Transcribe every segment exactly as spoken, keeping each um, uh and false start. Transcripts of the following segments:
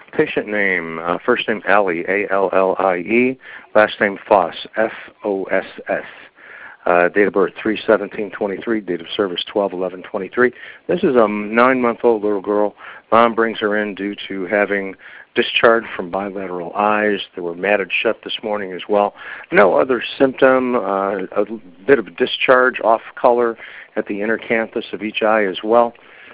Patient name, uh, first name Allie, A L L I E, last name Foss, F O S S. Uh, date of birth three seventeen twenty-three, date of service twelve eleven twenty-three. This is a nine-month-old little girl. Mom brings her in due to having discharge from bilateral eyes. They were matted shut this morning as well. No other symptom, uh, a bit of discharge off color at the inner canthus of each eye as well.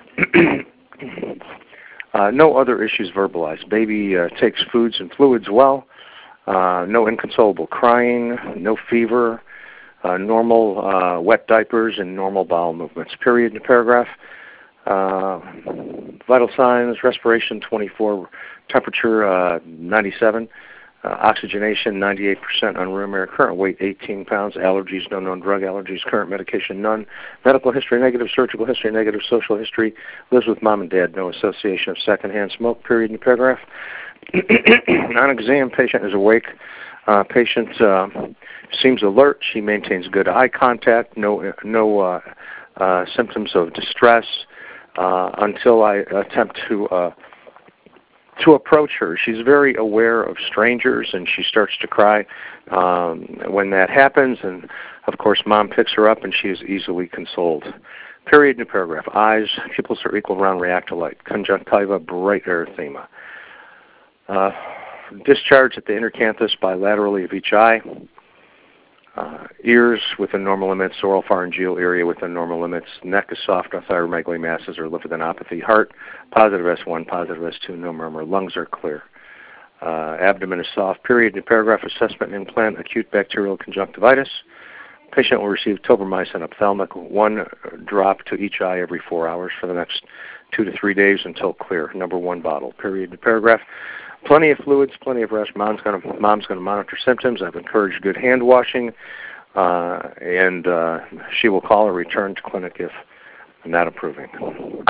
uh, no other issues verbalized. Baby uh, takes foods and fluids well. Uh, no inconsolable crying, no fever. Uh, normal uh, wet diapers and normal bowel movements. Period in the paragraph. Uh, vital signs, respiration twenty-four, temperature uh, ninety-seven, uh, oxygenation ninety-eight percent on room air, current weight eighteen pounds, allergies, no known drug allergies, current medication none, medical history negative, surgical history negative, social history, lives with mom and dad, no association of secondhand smoke. Period in the paragraph. On exam, patient is awake. Uh, patient uh, seems alert. She maintains good eye contact. No, no uh, uh, symptoms of distress uh, until I attempt to uh, to approach her. She's very aware of strangers, and she starts to cry um, when that happens. And of course, mom picks her up, and she is easily consoled. Period. New paragraph. Eyes, pupils are equal, round, react to light. Conjunctiva, bright erythema. Uh, Discharge at the inner canthus bilaterally of each eye. Uh, ears within normal limits, oral pharyngeal area within normal limits. Neck is soft, no thyromegaly masses or lymphadenopathy. Heart, positive S one, positive S two, no murmur. Lungs are clear. Uh, abdomen is soft. Period. In paragraph, assessment implant, acute bacterial conjunctivitis. Patient will receive tobramycin ophthalmic, one drop to each eye every four hours for the next two to three days until clear. Number one bottle. Period. In paragraph. Plenty of fluids, plenty of rest. Mom's going to mom's going to monitor symptoms. I've encouraged good hand washing, uh, and uh, she will call or return to clinic if not approving.